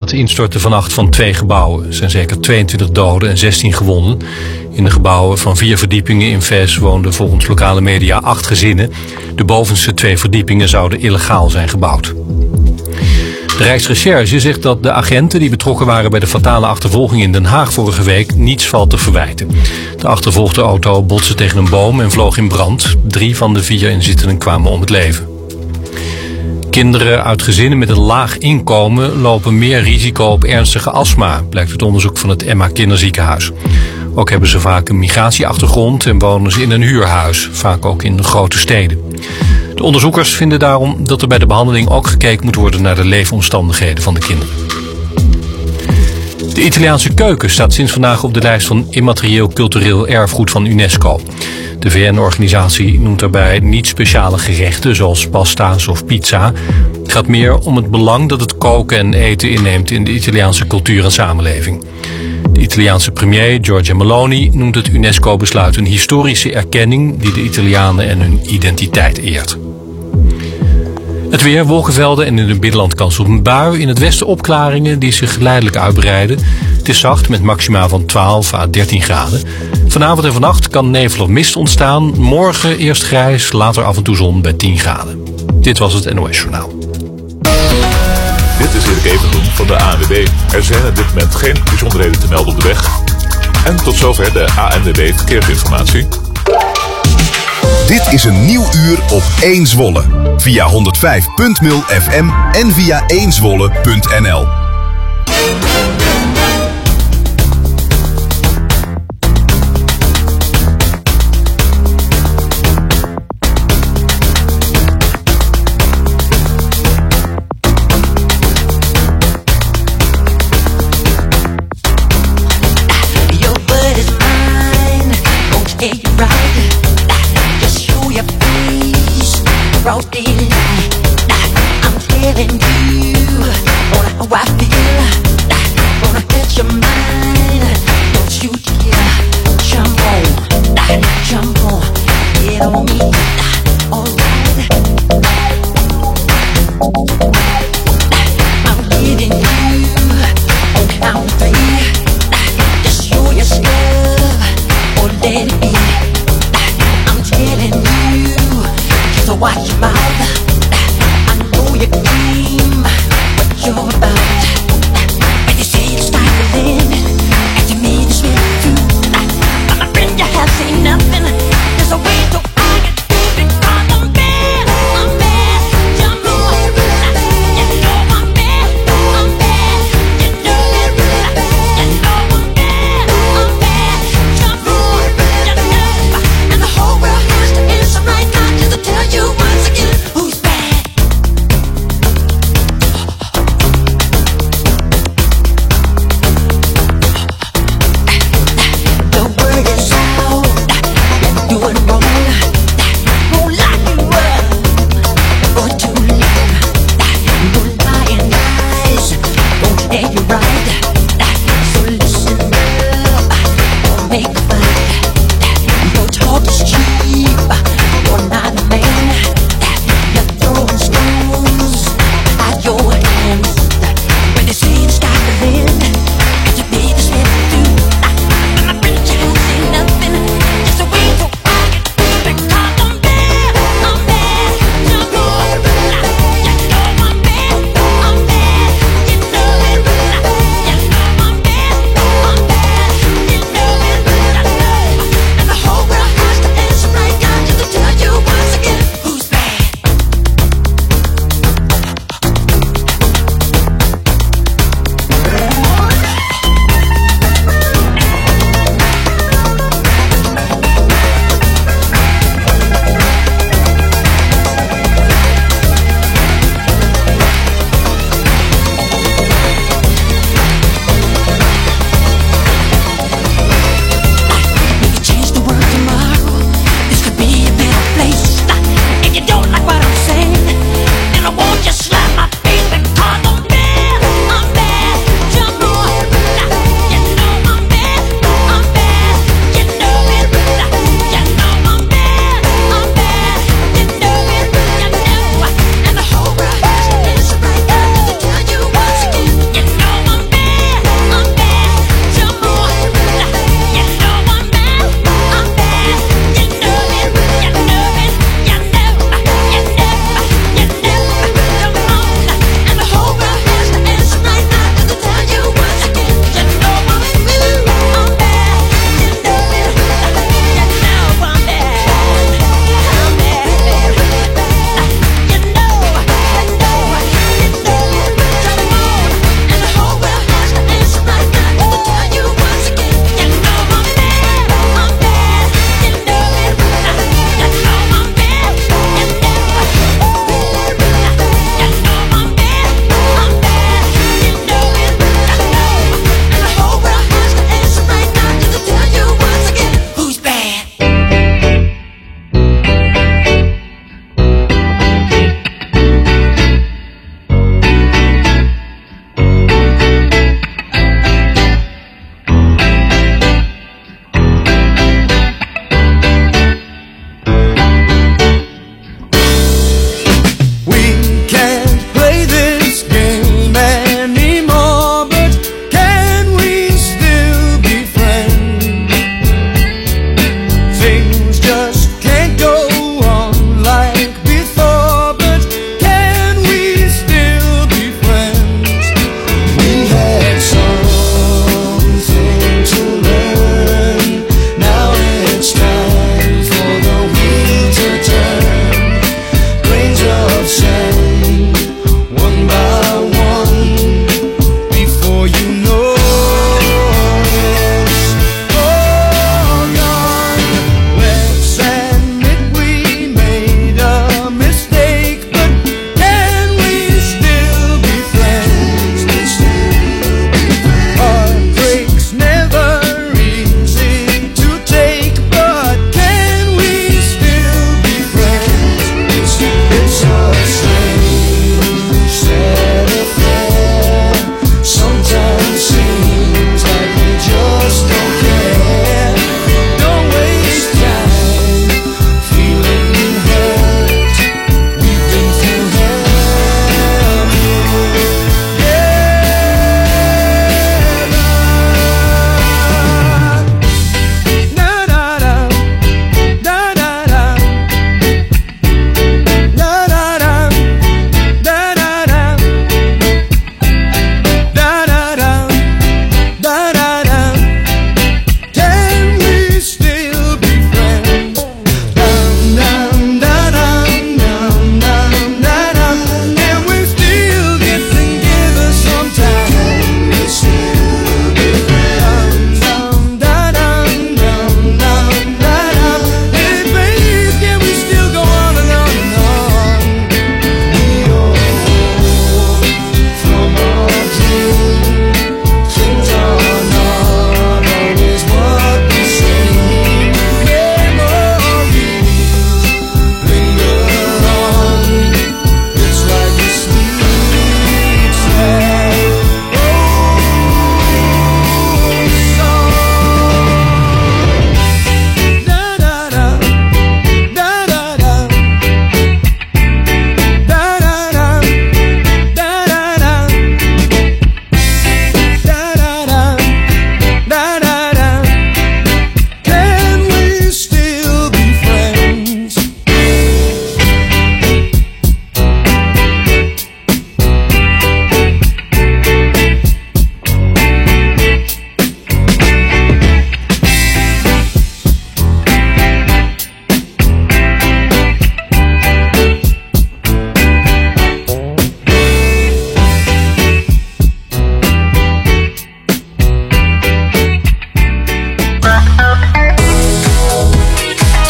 het instorten vannacht van 2 gebouwen. Er zijn zeker 22 doden en 16 gewonden. In de gebouwen van 4 verdiepingen in Fez woonden volgens lokale media 8 gezinnen. De bovenste 2 verdiepingen zouden illegaal zijn gebouwd. De Rijksrecherche zegt dat de agenten die betrokken waren bij de fatale achtervolging in Den Haag vorige week niets valt te verwijten. De achtervolgde auto botste tegen een boom en vloog in brand. 3 van de 4 inzittenden kwamen om het leven. Kinderen uit gezinnen met een laag inkomen lopen meer risico op ernstige astma, blijkt uit onderzoek van het Emma Kinderziekenhuis. Ook hebben ze vaak een migratieachtergrond en wonen ze in een huurhuis, vaak ook in grote steden. De onderzoekers vinden daarom dat er bij de behandeling ook gekeken moet worden naar de leefomstandigheden van de kinderen. De Italiaanse keuken staat sinds vandaag op de lijst van immaterieel cultureel erfgoed van UNESCO. De VN-organisatie noemt daarbij niet speciale gerechten zoals pasta's of pizza. Het gaat meer om het belang dat het koken en eten inneemt in de Italiaanse cultuur en samenleving. De Italiaanse premier Giorgia Meloni noemt het UNESCO-besluit een historische erkenning die de Italianen en hun identiteit eert. Het weer, wolkenvelden en in het binnenland kans op een bui. In het westen opklaringen die zich geleidelijk uitbreiden. Het is zacht met maxima van 12 à 13 graden. Vanavond en vannacht kan nevel of mist ontstaan. Morgen eerst grijs, later af en toe zon bij 10 graden. Dit was het NOS Journaal. Dit is Erik Evendoen van de ANWB. Er zijn op dit moment geen bijzonderheden te melden op de weg. En tot zover de ANWB Verkeersinformatie. Dit is een nieuw uur op 1 Zwolle. Via 105.0 FM en via 1zwolle.nl. Nothing. There's a way to find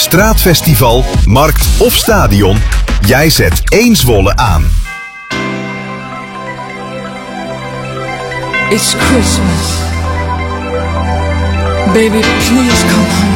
straatfestival, markt of stadion, jij zet 1 Zwolle aan. It's Christmas. Baby, please come home.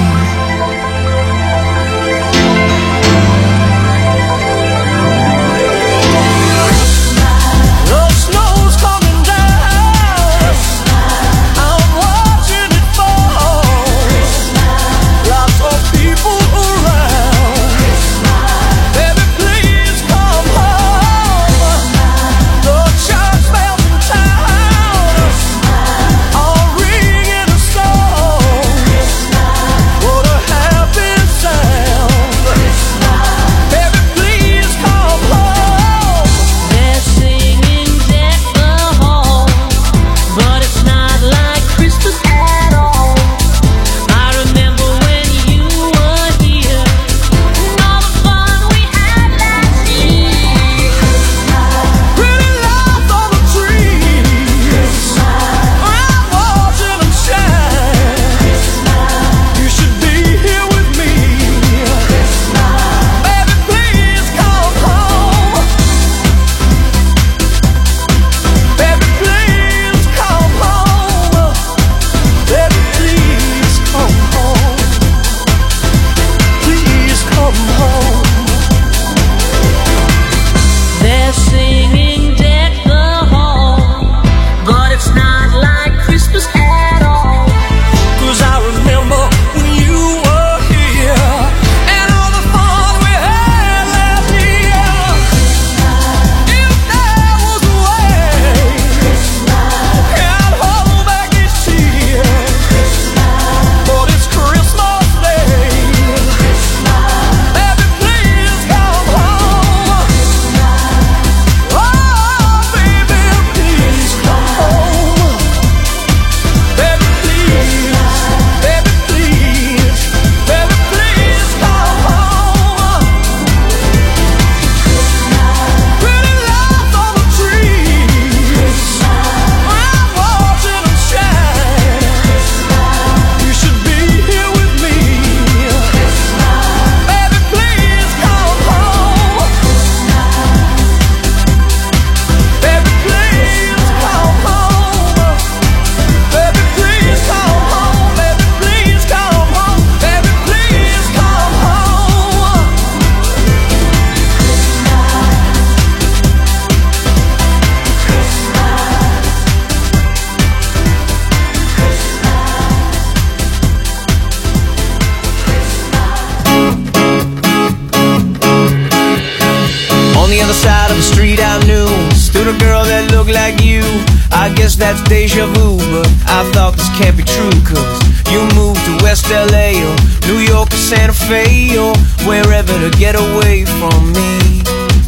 That's deja vu, but I thought this can't be true, cause you moved to West LA or New York or Santa Fe or wherever to get away from me.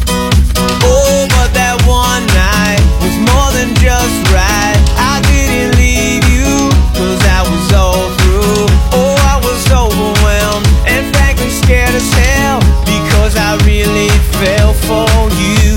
Oh, but that one night was more than just right. I didn't leave you, cause I was all through. Oh, I was overwhelmed and frankly scared as hell, because I really fell for you.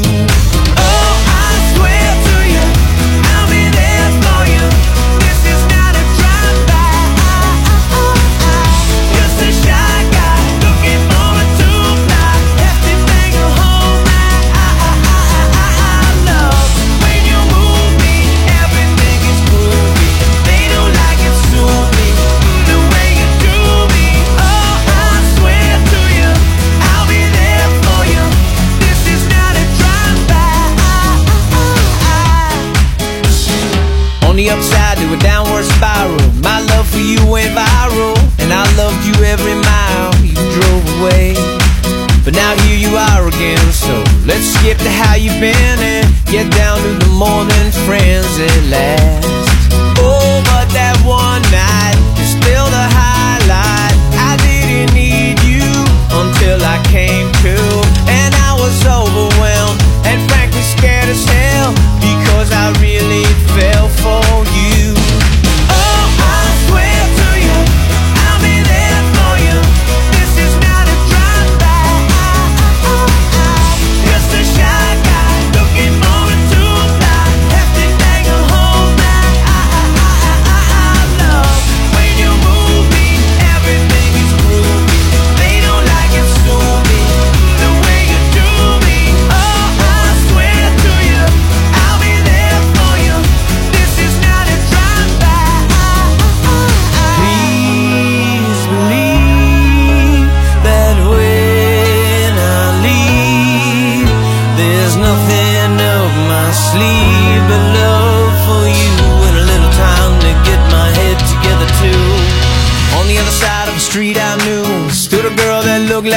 Upside to a downward spiral. My love for you went viral, and I loved you every mile you drove away. But now here you are again, so let's skip to how you've been and get down to the more than friends at last. Oh, but that one night is still the highlight. I didn't need you until I came to, and I was overwhelmed and frankly scared as hell, because I really fell for you. Oh, I swear to you, I'll be there for you. This is not a drive-by. Just a shy guy looking for a two-fly. Have to take her home now.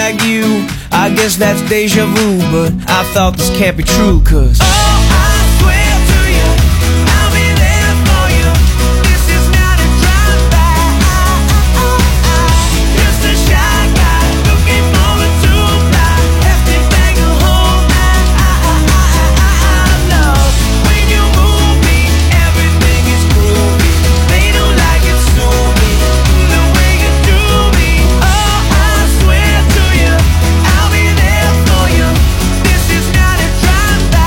like you. I guess that's deja vu, but I thought this can't be true, 'cause oh, I swear to you, I'll be there for you. This is not a drive-by, just a shy guy looking forward to fly. Have to bang a home. I know when you move me, everything is groovy. They don't like it, so me the way you do me. Oh, I swear to you, I'll be there for you. This is not a drive-by.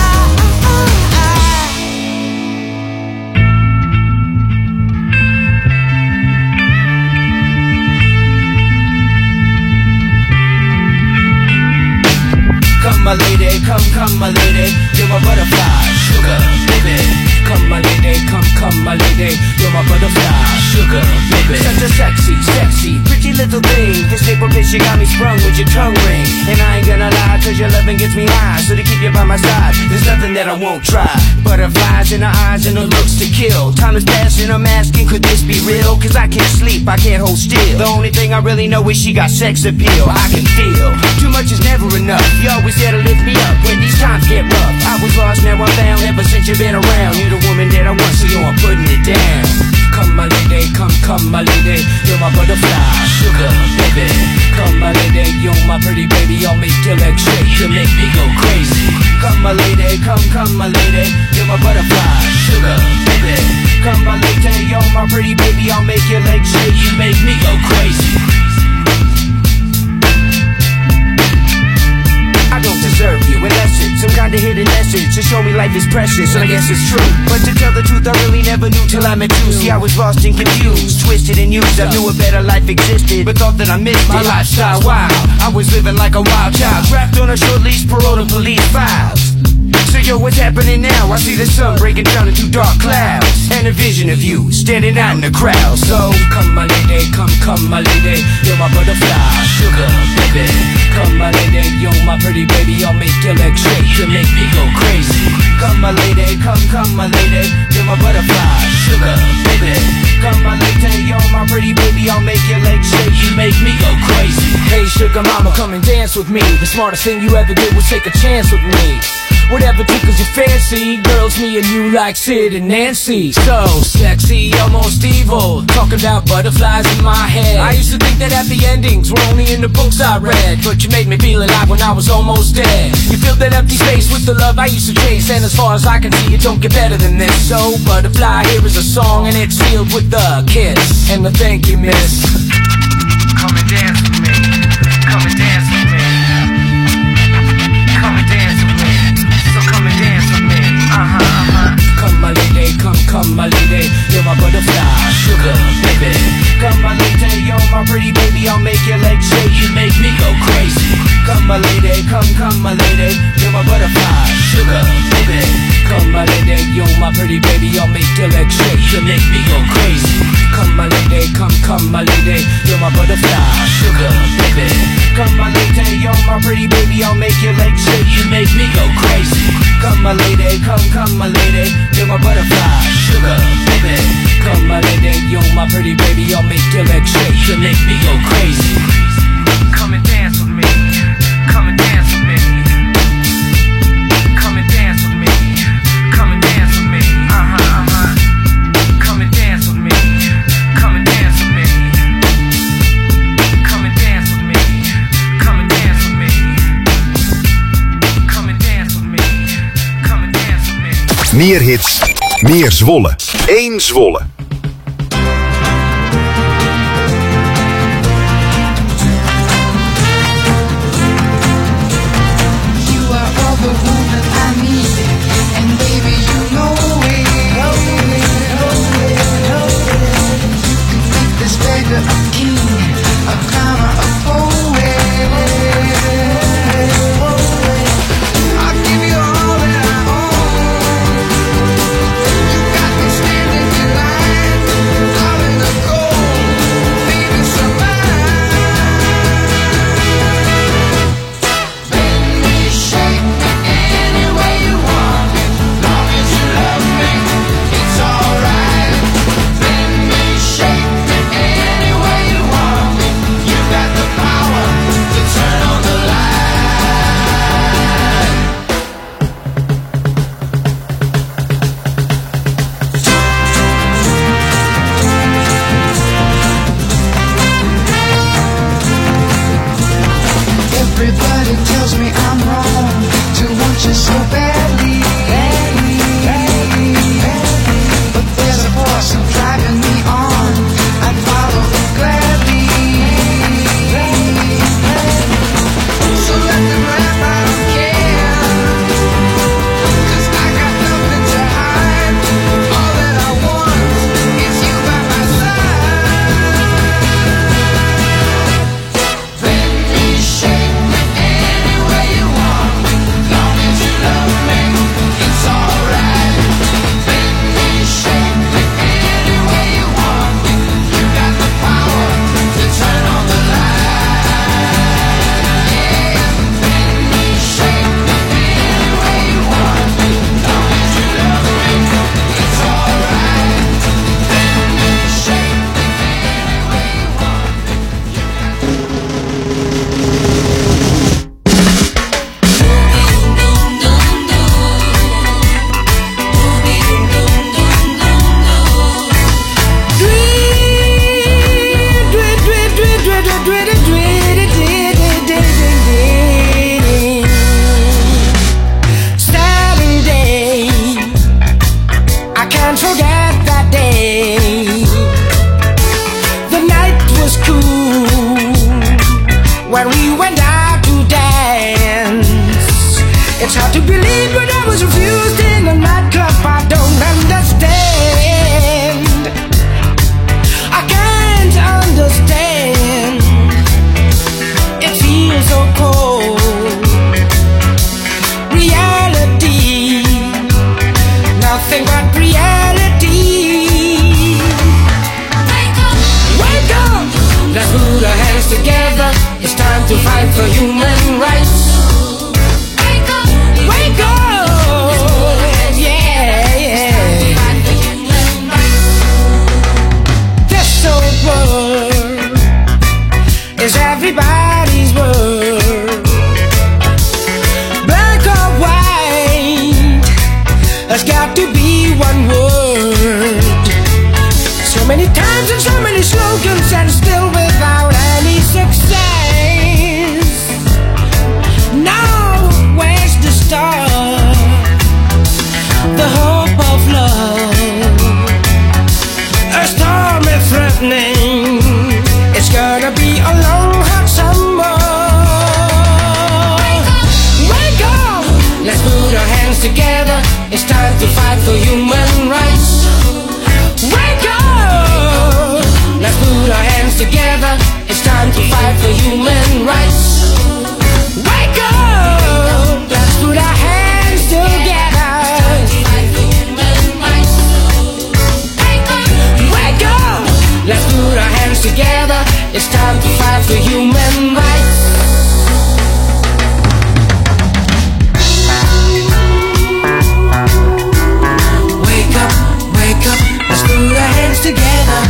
Come my lady, come my lady, you're my butterfly, sugar, baby. Come my lady, come my lady, you're my butterfly, sugar, baby. Such a sexy, pretty little thing. This paper bitch, you got me sprung with your tongue ring. And I ain't gonna lie, 'cause your loving gets me high. So to keep you by my side, there's nothing that I won't try. Butterflies in her eyes and her looks to kill. Time is passing, I'm asking, could this be real? 'Cause I can't sleep, I can't hold still. The only thing I really know is she got sex appeal. I can feel, too much is never enough. You always there to lift me up when these times get rough. I was lost, now I'm found, ever since you've been around. You're the woman that I want, so yo, I'm putting it down. Come my lady, come my lady, you're my butterfly, sugar, baby. Come my lady, you're my pretty baby, I'll make your legs shake, you make me go crazy. Come my lady, come my lady, you're my butterfly, sugar, baby. Come my lady, you're my pretty baby, I'll make your legs shake, you make me go crazy. I don't deserve you, unless it's some kind of hidden message to show me life is precious, and I guess it's true. But to tell the truth, I really never knew till I met you. See, I was lost and confused, twisted and used. I knew a better life existed, but thought that I missed my lifestyle wild. I was living like a wild child, trapped on a short leash, paroled to police files. So yo, what's happening now? I see the sun breaking down into dark clouds, and a vision of you standing out in the crowd. So come my lady, come my lady, you're my butterfly, sugar, baby. Come my lady, you're my pretty baby, I'll make your legs shake, you make me go crazy. Come my lady, come my lady, you're my butterfly, sugar, baby. Come my lady, you're my pretty baby, I'll make your legs shake, you make me go crazy. Hey sugar mama, come and dance with me. The smartest thing you ever did was take a chance with me. Whatever tickles your fancy, girls, me and you like Sid and Nancy. So sexy, almost evil, talking about butterflies in my head. I used to think that happy endings were only in the books I read, but you made me feel alive when I was almost dead. You filled that empty space with the love I used to chase, and as far as I can see, it don't get better than this. So butterfly, here is a song, and it's sealed with the kiss and the thank you, miss. Come and dance with me, come and dance with me, come and dance with me. Come and dance with me, Come my lady, come my lady, you're my butterfly, sugar, baby. Come my lady, you're my pretty baby, I'll make your legs shake, you make me go crazy. Come my lady, come my lady, you're my butterfly, sugar, baby. Come my lady, you're my pretty baby, I'll make your legs shake, you make me go crazy. Come my lady, come my lady, you're my butterfly, sugar, baby. Come my lady, you're my pretty baby, I'll make your legs shake, you make me go crazy. Come my lady, come my lady, you're my butterfly, sugar, baby. Come my lady, you're my pretty baby, I'll make your legs shake, you make me go crazy. Come and dance with me, come and dance with me. Come and dance with me, come and dance with me, Come and dance with me, come and dance with me. Come and dance with me, come and dance with me. Come and dance with me, come and dance with me. Meer hits, meer Zwolle. 1 Zwolle. Standing in line. when we went out to dance. It's hard to believe when I was refused in a nightclub. I don't understand. I can't understand. It feels so cold. Reality, nothing but reality. Wake up, let's put our hands together. It's time to fight for human rights. Wake up, yeah. This old world is everybody's world. Black or white has got to be one word. So many times and so many slogans, and still without any success. Now where's the start? The hope of love. A storm is threatening. It's gonna be a long hot summer. Wake up, let's put our hands together. It's time to fight for human rights. Wake up, let's put our hands together. It's time to fight for human rights. Wake up, let's put our hands together. Wake up, let's put our hands together. It's time to fight for human rights. Wake up, let's put our hands together.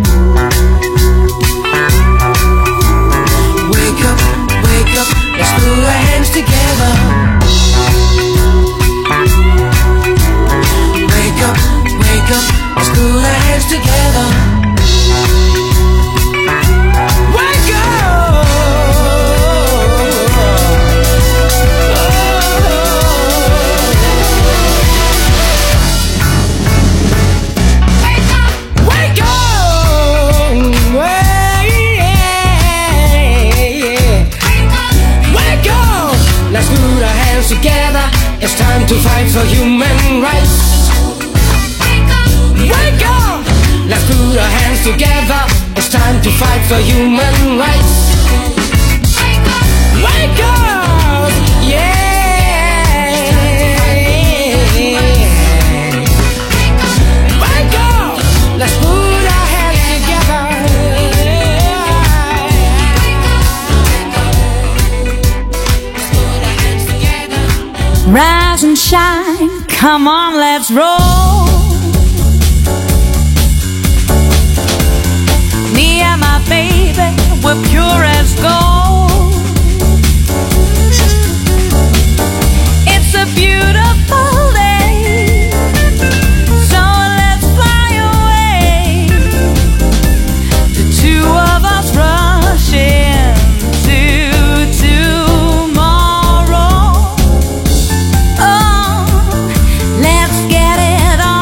Wake up, let's put our hands together. Wake up, let's put our hands together. Wake up! Wake up! Let's put our hands together. It's time to fight for human rights. Wake up! Let's put our hands together. It's time to fight for human rights. Wake up! Yeah! Wake up! Let's put our hands together. Rise and shine, come on, let's roll. Me and my baby, we're pure as gold. It's a beautiful day, so let's fly away. The two of us rushing to tomorrow. Oh, let's get it on.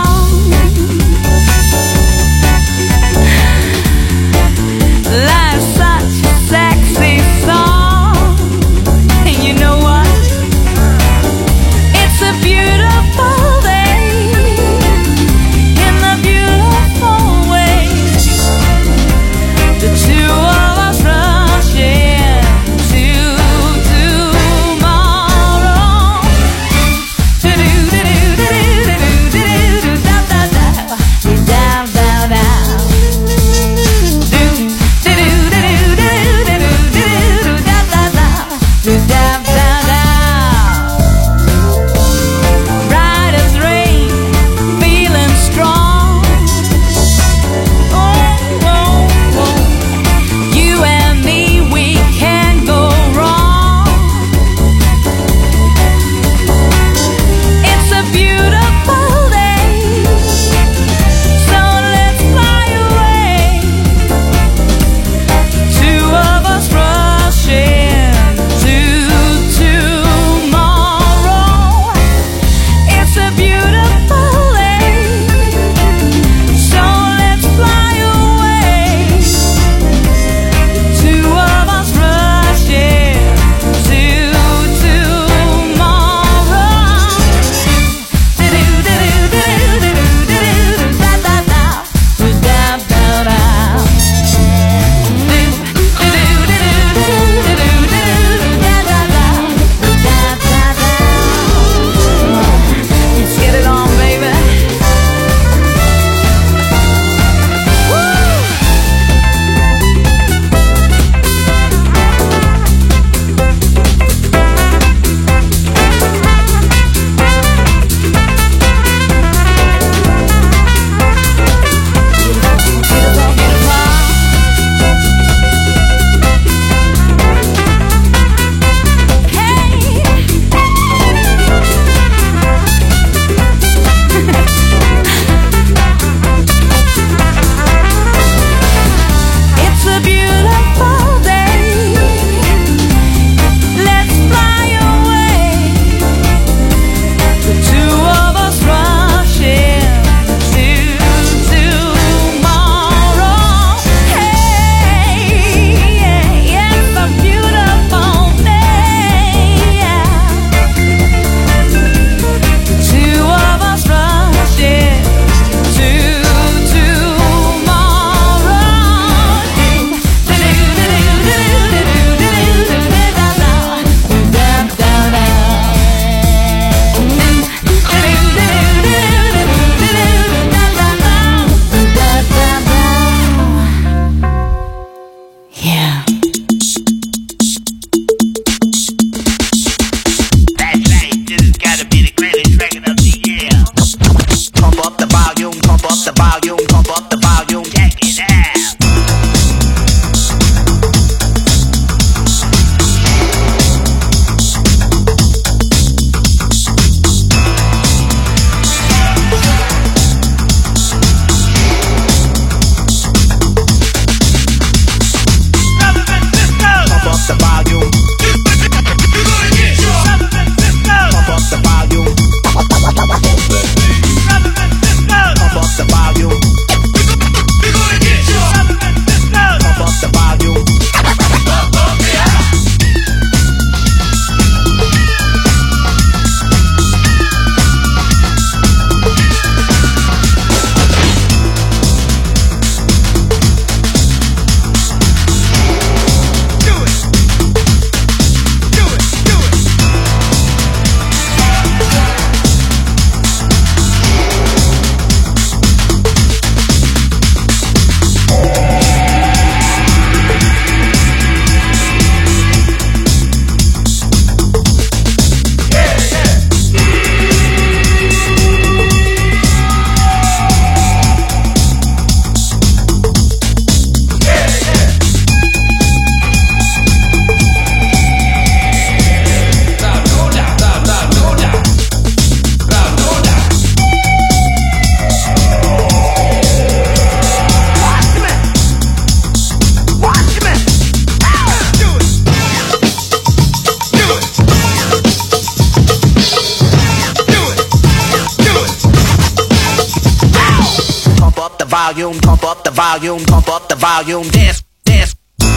up the volume, pump up the volume, pump up the volume, dance, dance.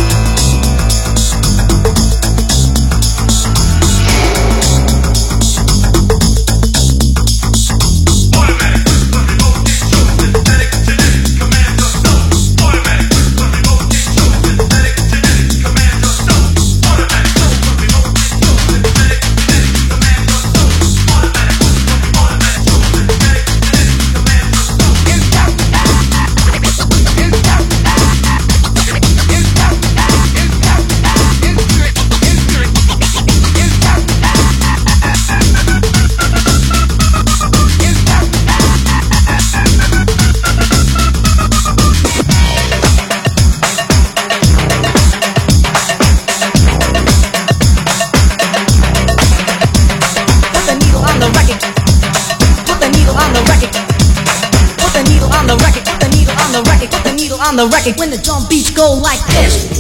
On the record when the drum beats go like this.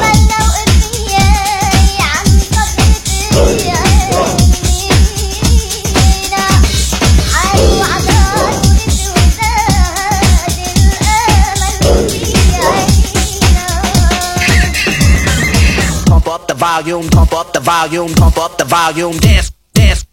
Pump up the volume, pump up the volume, pump up the volume, dance, dance.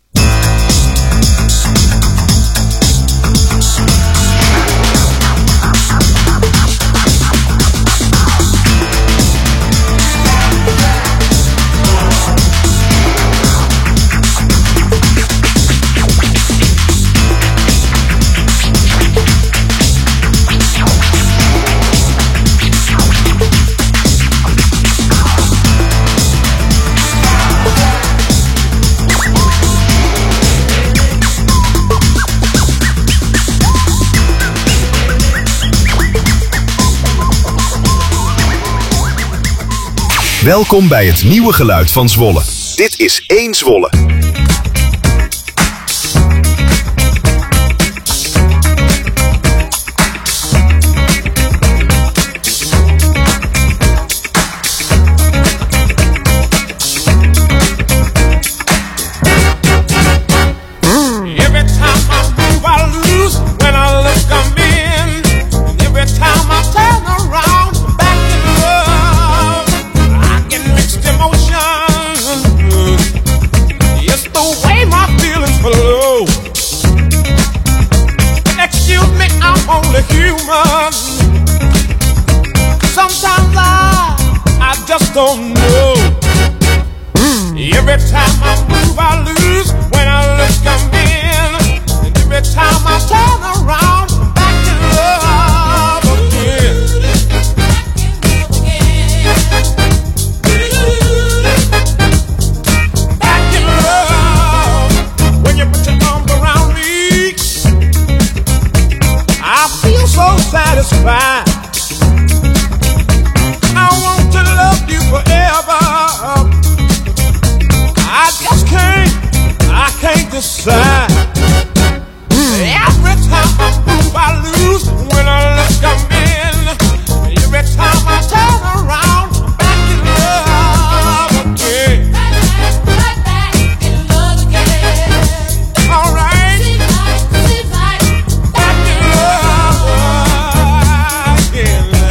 Welkom bij het nieuwe geluid van Zwolle. Dit is 1 Zwolle. Don't know. Every time I move, I lose. When I look, I'm in. And every time I turn around, back in love again. Back in love. When you put your arms around me, I feel so satisfied. Forever, I can't decide. Every time I move, I lose. When I look, I'm in. Every time I turn around, I'm back in love again. Back in love again. All right. Back in love again.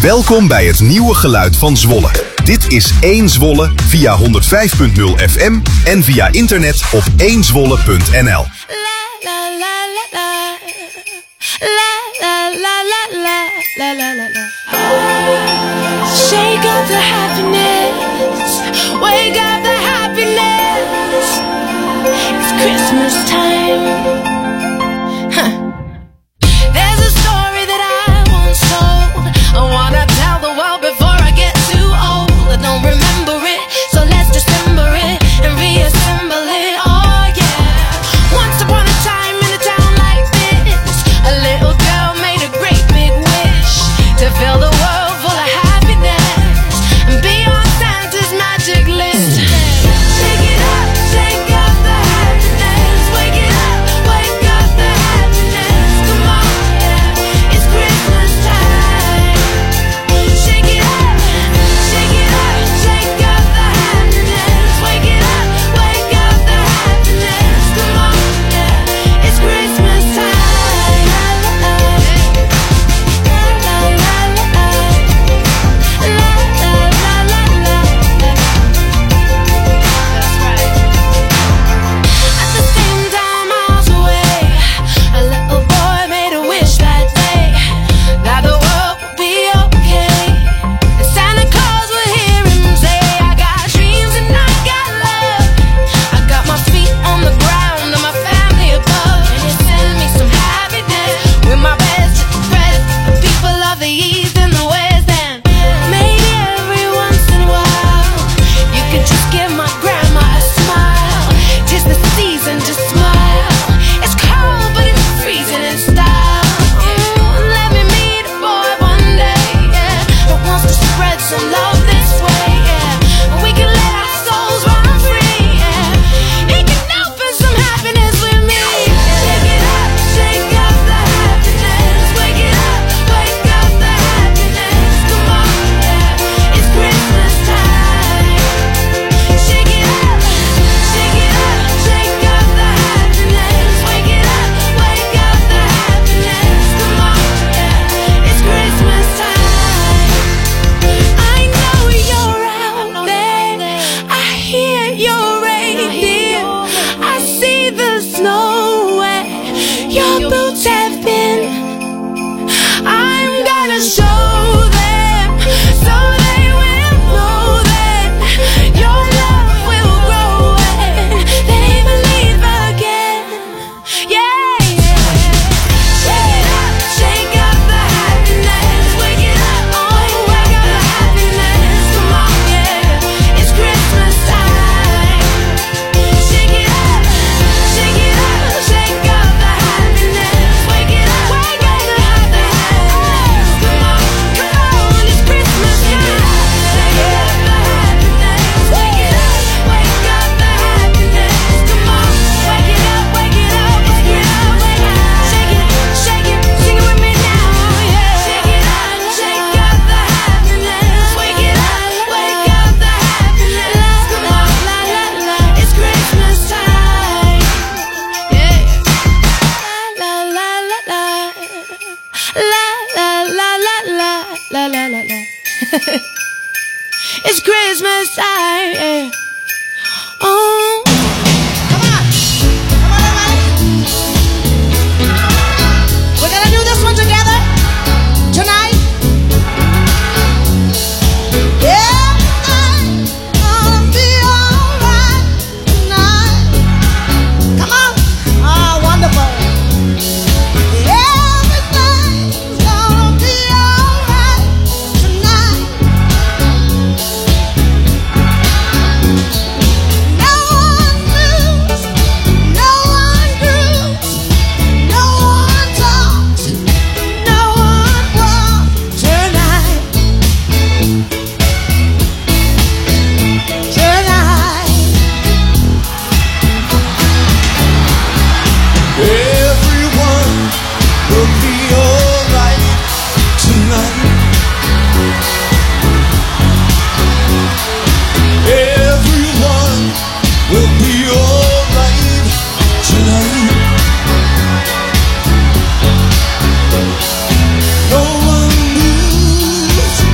Welkom bij het nieuwe geluid van Zwolle. Dit is 1 Zwolle via 105.0 FM en via internet op 1zwolle.nl. Shake up the happiness, wake up the happiness. It's Christmas time. There's a story that I once told. I wanna tell the world before I get too old. I don't remember it, so let's dismember it and reassemble it. Oh yeah. Once upon a time in a town like this, a little girl made a great big wish to fill the world full of happiness and be on Santa's magic list. Shake it up the happiness. Wake it up the happiness. Come on, yeah, it's Christmas time. Shake it up the happiness. Wake it up the happiness. Come on, yeah, it's Christmas time. La la la la la la la. That's right. At the same time, miles away, a little boy made a wish that day that the world would be okay. And Santa Claus would hear him say, I got dreams and I got love. I got my feet on the ground and my family above. And you send me some happiness with my best friends, the people of the East and the West. And maybe every once in a while you could just give my grandma a smile. 'Tis the season to smile. It's cold but it's freezing in style. Let me meet a boy one day, yeah, that wants to spread some love this way, yeah. We can let our souls run free, yeah. He can open some happiness with me. Shake it up the happiness. Wake it up the happiness. Come on, yeah, it's Christmas time. Shake it up the happiness. Wake it up the happiness. Come on, yeah, it's Christmas time. I know you're out there. I hear your reindeer. I see the snow where your boots have been. I'm gonna show them so they will know that your love will grow and they believe again. Yeah, yeah. Shake up the happiness. Wake it up the happiness. Come on, yeah, it's Christmas time. Shake it up the happiness. Wake it up the happiness. Come on, it's Christmas time. Shake it up the happiness. Wake it up the happiness. Come on, wake it up, it's Christmas. Shake it, sing it with me now, yeah. Shake up the happiness. Wake it up the happiness. Come on, it's Christmas time. Yeah. La la la la. La la la la la. La la la la. It's Christmas time. Yeah. Oh. Come on, everybody. We're gonna do this one together tonight. Yeah, I'm gonna be alright tonight. Come on. Oh, wonderful. Everything's gonna be alright tonight. No one moves, no one grooves, no one talks, no one walks tonight. Tonight. Everyone will be alright tonight. Everyone will be alright tonight. No one moves,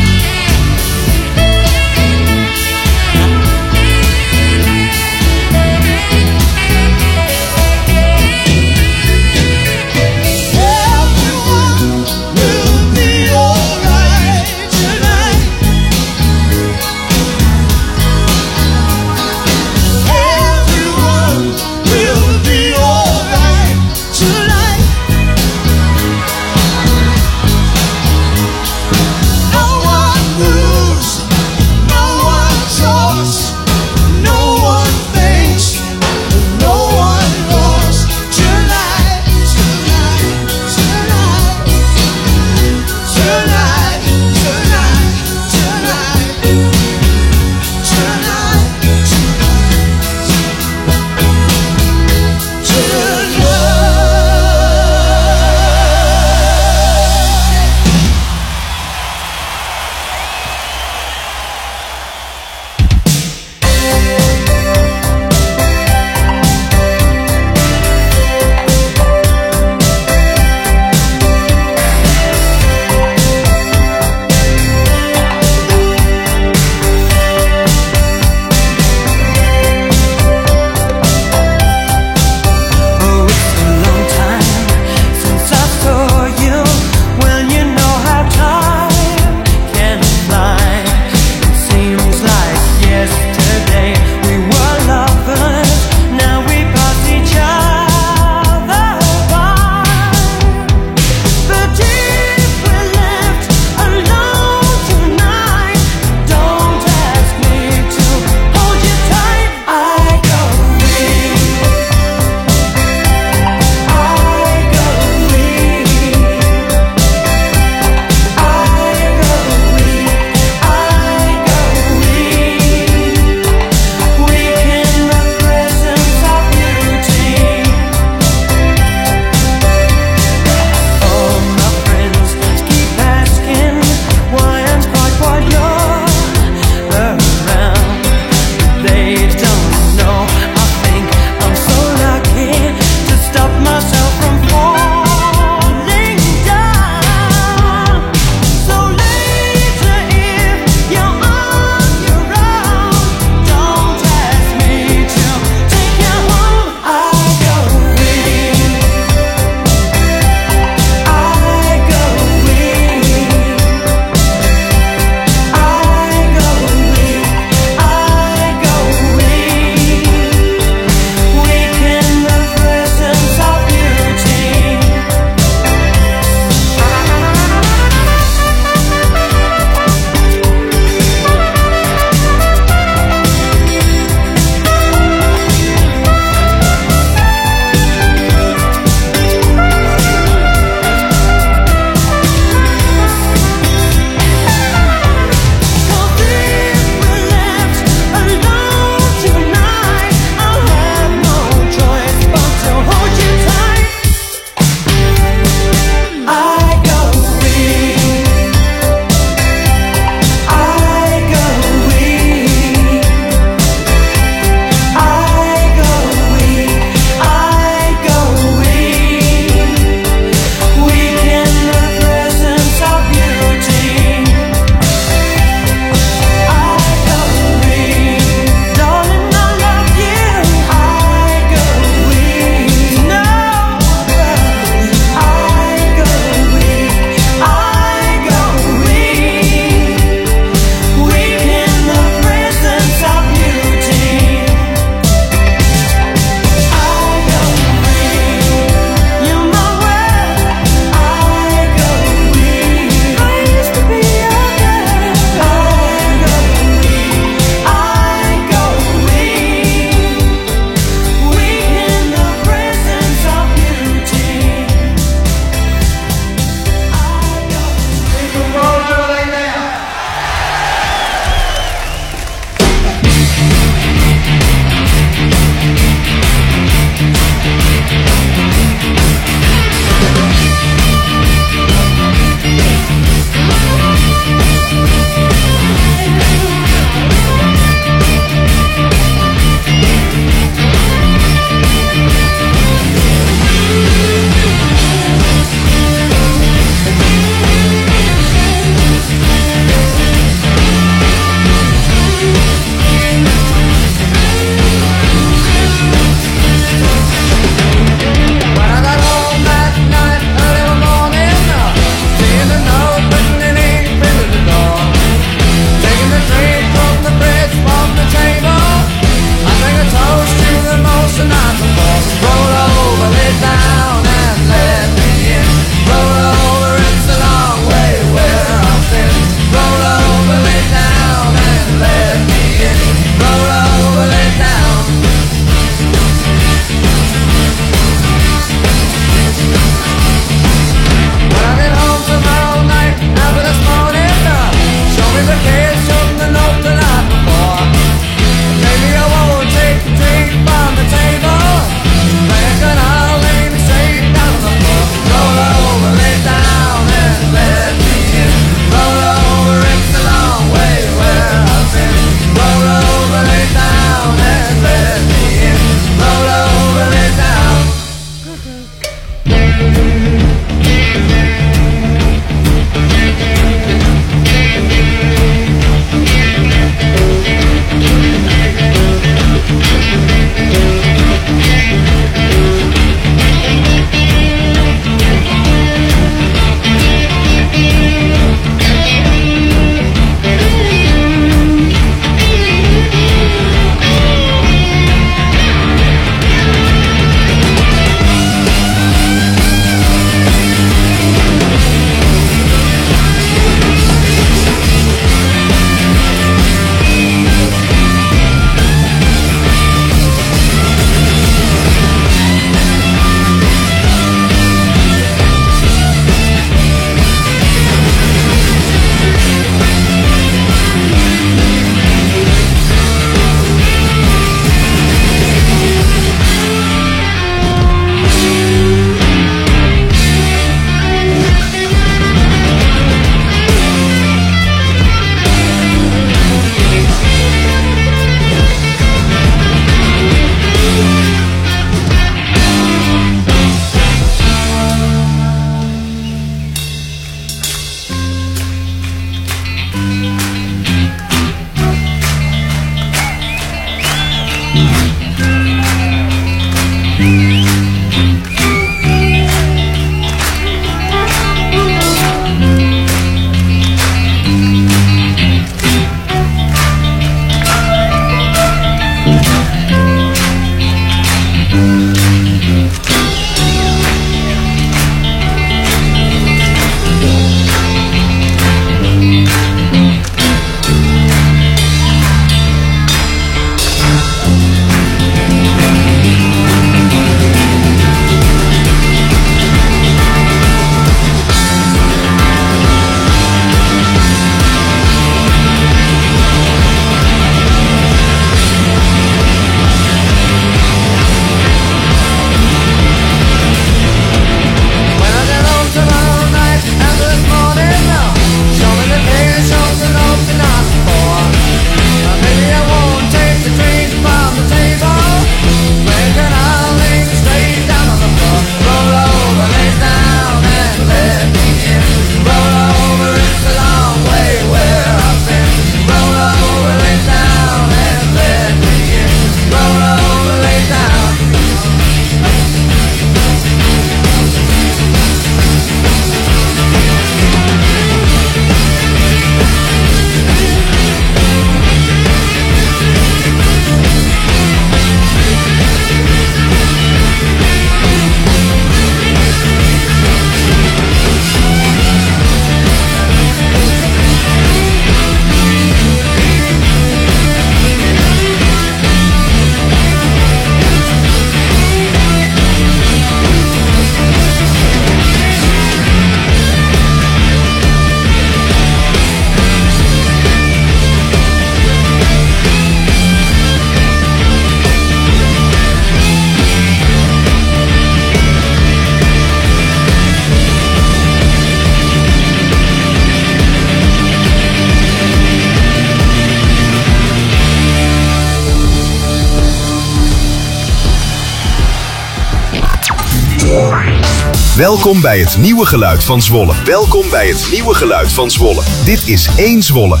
Welkom bij het nieuwe geluid van Zwolle. Welkom bij het nieuwe geluid van Zwolle. Dit is 1 Zwolle.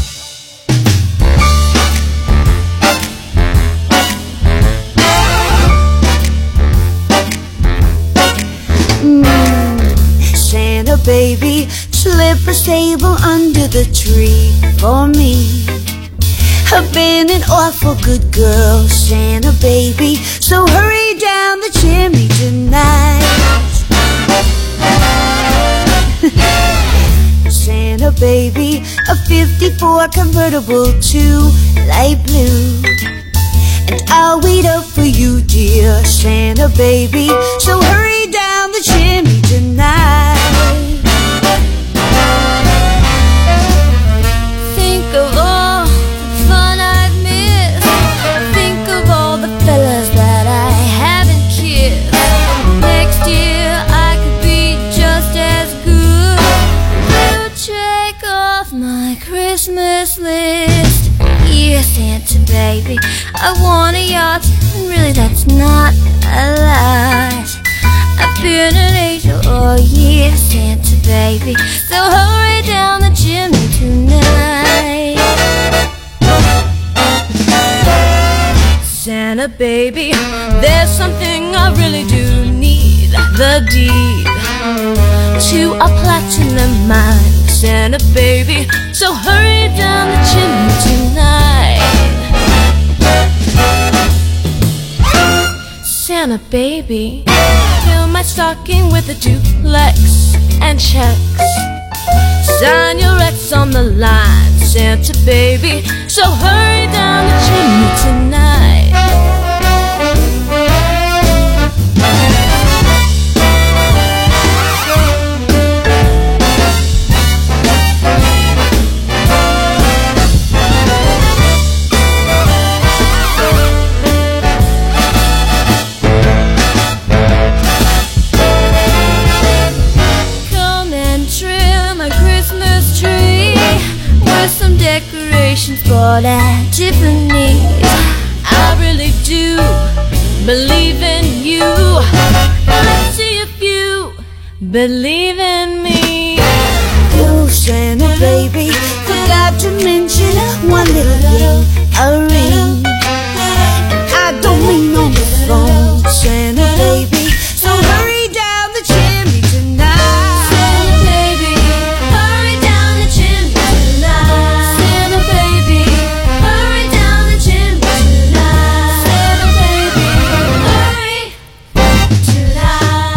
Santa baby, slip a sable under the tree for me. I've been an awful good girl, Santa baby, so hurry down the chimney tonight. Santa baby, a 54 convertible to light blue. And I'll wait up for you, dear Santa baby, so hurry down the chimney tonight. Think of all the fun I've missed. Think of all the fellas that I haven't kissed. Next year I could be just as good. You check off my Christmas list. Yeah, Santa baby, I want a yacht, and really that's not a lot. I've been an angel all year, Santa baby, so hurry down the chimney tonight. Santa baby, there's something I really do need, the deed to a platinum mine, Santa baby, so hurry down the chimney tonight. Santa baby, fill my stocking with a duplex and checks. Sign your ex on the line, Santa baby, so hurry down the chimney tonight. Decorations bought at Tiffany's. I really do believe in you. Let's see if you believe in me. Oh, Santa baby, forgot to mention one little thing, a ring. And I don't mean on the phone, Santa baby, so hurry down the chimney tonight. Santa baby, hurry down the chimney tonight. Santa baby, hurry down the chimney tonight. Santa baby, hurry tonight.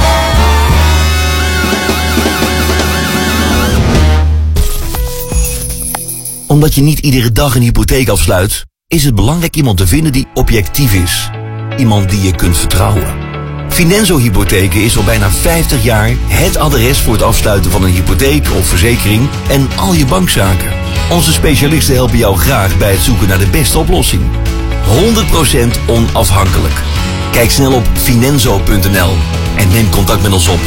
Omdat je niet iedere dag een hypotheek afsluit, is het belangrijk iemand te vinden die objectief is. Iemand die je kunt vertrouwen. Finanzo Hypotheken is al bijna 50 jaar het adres voor het afsluiten van een hypotheek of verzekering en al je bankzaken. Onze specialisten helpen jou graag bij het zoeken naar de beste oplossing. 100% onafhankelijk. Kijk snel op finanzo.nl en neem contact met ons op.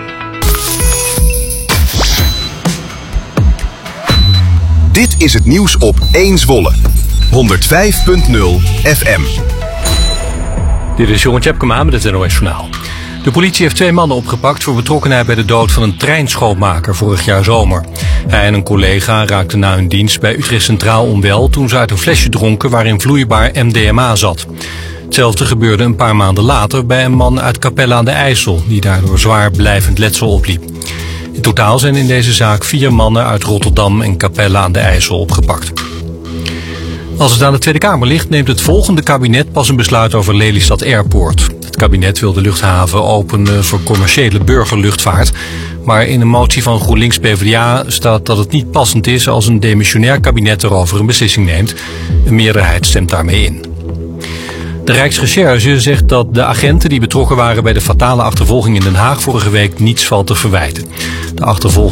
Dit is het nieuws op 1 Zwolle. 105.0 FM. Dit is Jeroen Tjepkema met het NOS Journaal. De politie heeft 2 mannen opgepakt voor betrokkenheid bij de dood van een treinschoonmaker vorig jaar zomer. Hij en een collega raakten na hun dienst bij Utrecht Centraal onwel toen ze uit een flesje dronken waarin vloeibaar MDMA zat. Hetzelfde gebeurde een paar maanden later bij een man uit Capelle aan de IJssel, die daardoor zwaar blijvend letsel opliep. In totaal zijn in deze zaak 4 mannen uit Rotterdam en Capelle aan de IJssel opgepakt. Als het aan de Tweede Kamer ligt, neemt het volgende kabinet pas een besluit over Lelystad Airport. Het kabinet wil de luchthaven openen voor commerciële burgerluchtvaart. Maar in een motie van GroenLinks PvdA staat dat het niet passend is als een demissionair kabinet erover een beslissing neemt. Een meerderheid stemt daarmee in. De Rijksrecherche zegt dat de agenten die betrokken waren bij de fatale achtervolging in Den Haag vorige week niets valt te verwijten. De achtervolging